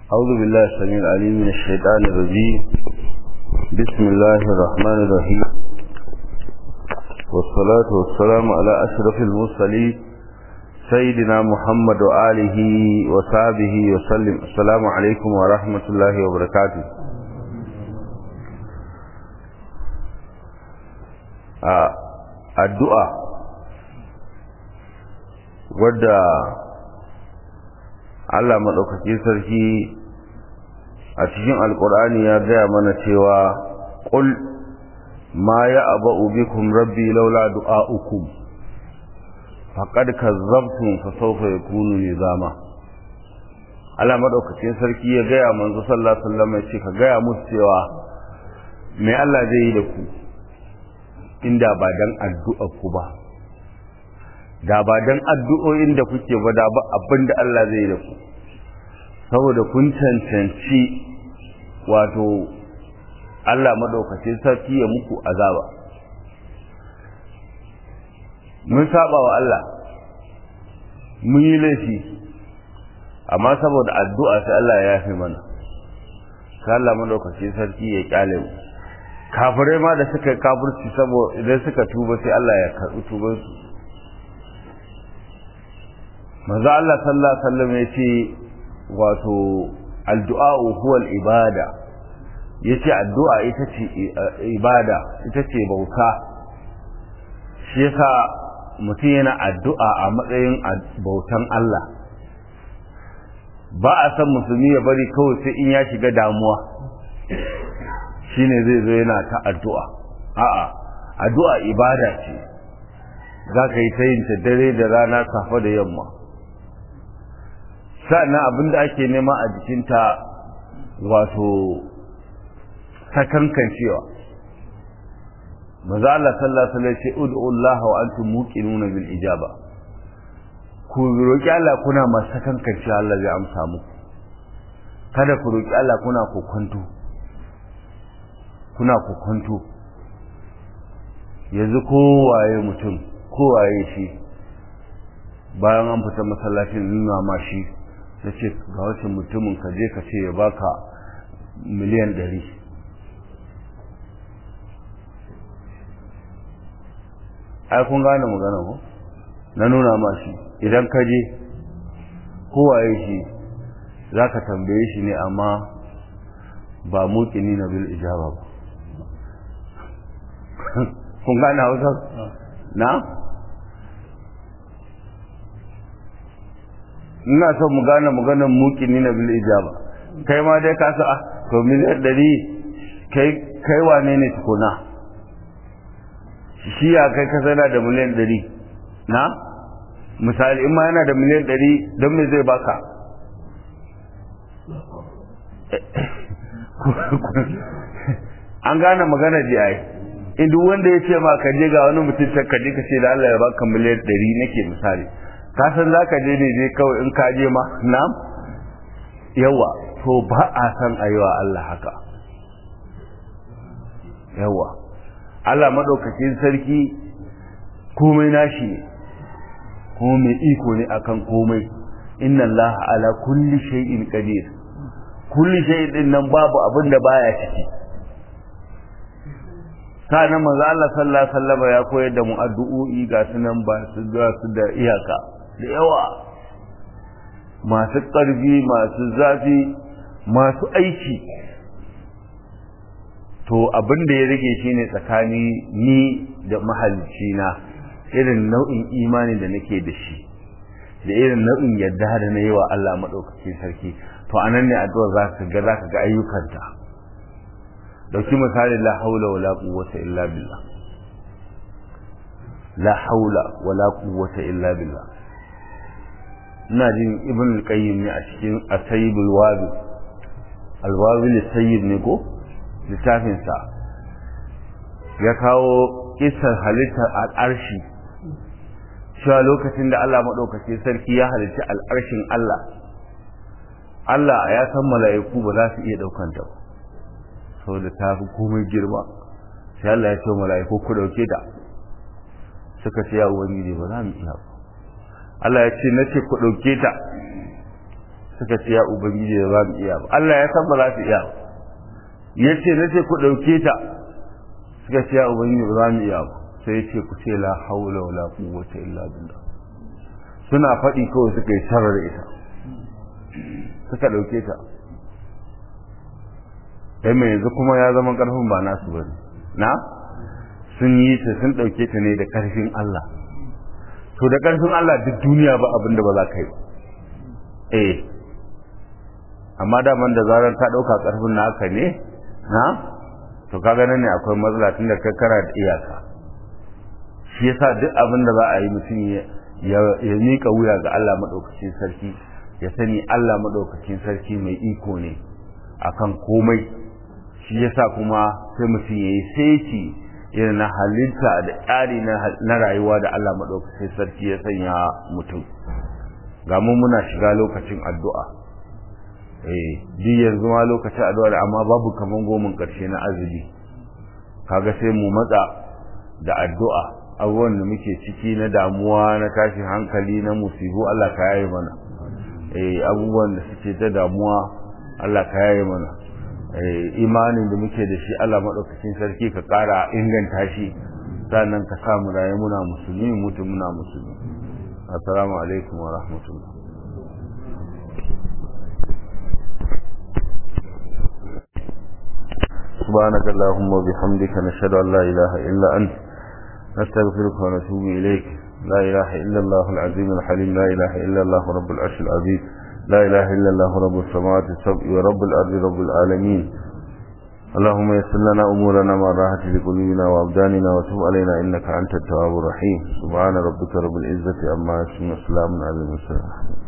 أعوذ بالله السميع العليم من الشيطان الرجيم. بسم الله الرحمن الرحيم، والصلاة والسلام على أشرف المرسلين سيدنا محمد وآله وصحبه وسلم. السلام عليكم ورحمة الله وبركاته. الدعاء wadda Allah madaukakin sarki a cikin alkur'ani ya gaya mana cewa qul ma ya'ba'u bikum rabbi laula du'a'ukum faqad kazzabtum fa sawfa yakunu lizama. Allah madaukakin sarki ya gaya manzo sallallahu alaihi wasallam ya ce ka gaya musu cewa me Allah zai yi da ku inda ba dan addu'a ku ba, da ba dan addu'o'in da kuke ba, da ba abinda Allah zai yi da ku, saboda kun cancanci wato Allah madaukakin sarki ya muku azaba. Mun saba wa Allah, mun yi laifi, amma saboda addu'a sai Allah ya yafe mana, sai Allah madaukakin sarki ya kyale mu. Kafirai ma da suka kafirci saboda idan suka tuba sai Allah ya karɓi tubansu. Manzo Allah sallallahu alaihi wasallam ya ce wato addu'a huwa al-ibada, yace addu'a ita ce ibada, ita ce bauta. Shi yasa mutum yana addu'a a matsayin bautan Allah. Ba a san musulmi ya bari kawai sai in ya shiga damuwa shine zai zo yana ta addu'a. A'a, addu'a ibada ce, zaka yi ta yin ta dare da rana, safe da yamma. Sa'annan abinda ake nema a jikinta wato sakankancewa. Manzo Allah sallallahu alaihi wasallam ce ud'u Allah wa antum muqinuna bil ijaba. Ku roki Allah kuna masu sakankancewa, Allah zai amsa muku. Kada ku roki Allah kuna kokonto. Yanzu kowaye mutum, kowaye shi, bayan an fita masallacin nuna ma shi, ya ce ga wancan mutumin ka je ka ce ya baka miliyan 100. Ai kun gane magana ko? Na nuna ma shi, idan ka je kowaye shi za ka tambaye shi ne, amma ba muƙini na bil ijaba ba. Kun gane Hausa? Na? Ina son mu gane maganar muƙini na bil ijaba. Kai ma dai ka sa to miliyan 100 kai wane ne tukuna? Shi ya kai ka sana da miliyan 100 na? Misali in ma yana da miliyan 100 don me zai baka? An gane magana ji ai. In duk wanda ya ce ma ka je ga wani mutum ka je ka ce da Allah ya baka miliyan 100 nake misali, ka san za ka je ne je kawai in ka je ma na yawa, to ba a san ayiwa Allah haka. Yawa Allah madaukakin sarki komai nashi ne, kuma mai iko ne akan komai. Inna Allah ala kulli shay'in qadir. Kulli shay'in din nan babu abin da baya ciki. Kana manzo Allah sallallahu alaihi wasallam ya koyar da mu addu'o'i ga sunan ba su da iyaka da yawa, masu ƙarfi, masu zafi, masu aiki. To abin da ya rage shine tsakani ni da mahalicci na, irin nau'in imani da nake da shi, da irin nau'in yadda da na yi wa Allah madaukakin sarki. To anan ne addu'a za ka ga ayyukanta. Dauki misali la haula wala quwwata illa billah. La haula wala quwwata illa billah. Ina jin Ibn al-Qayyim ne a cikin As-Sayyibul Wabil. Al-Wabil Sayyid ne ko littafin sa. Ya kawo kisar halittar al'arshi. Cewa lokacin da Allah madaukakin sarki ya halitta al'arshin Allah ya san mala'iku ba za su iya daukanta ba, saboda ta fi komai girma. Sai Allah ya ce mala'iku ku dauke ta. Suka ce ya ubangiji ba za mu iya ba. Allah ya ce nace ku dauke ta. suka ce ya ubangiji da za mu iya ba Allah ya san ba za su iya ba yace nace ku dauke ta suka ce ya ubangiji ba za mu iya ba sai yace ku ce la haula wala quwwata illa billah suna faɗi kawai suka yi sarar ita suka dauke ta sai mai yanzu kuma ya zama karfin ba nasu bane na sun yi ta sun dauke ta ne da karfin Allah to da karfin Allah duk duniya ba abin da ba za ka yi amma daman da zarar ka dauka karfin naka ne na to kaga nan ne akwai matsala tunda kai kara da iyaka shi yasa duk abin da za a yi mutum ya mika wuya ga Allah madaukakin sarki ya sani Allah madaukakin sarki mai iko ne akan komai shi yasa kuma sai mutum yayi saiti irin na halitta da tsari na rayuwa da Allah madaukakin sarki ya sanya mutum ga mu muna shiga lokacin addu'a duk yanzu ma lokacin addu'a amma babu kaman gomin karshe na azumi kaga sai mu matsa da addu'a abubuwan da muke ciki na damuwa na tashin hankali na musibu Allah ka yaye mana abubuwan da suke ta damuwa Allah ka yaye mana imanin da muke da shi Allah madaukakin sarki ka kara inganta shi sannan ka sa mu rayu muna musulmi mutum muna musulmi assalamu alaikum wa rahmatullah سبحانك اللهم وبحمدك نشهد أن لا إله إلا أنت نستغفرك ونتوب إليك لا إله إلا الله العظيم الحليم لا إله إلا الله رب العرش العظيم لا إله إلا الله رب السماوات السبع ورب الأرض رب العالمين اللهم يسر لنا أمورنا مع راحة لقلوبنا وأبداننا وتب علينا إنك أنت التواب الرحيم سبحان ربك رب العزة عما يصفون وسلام على المرسلين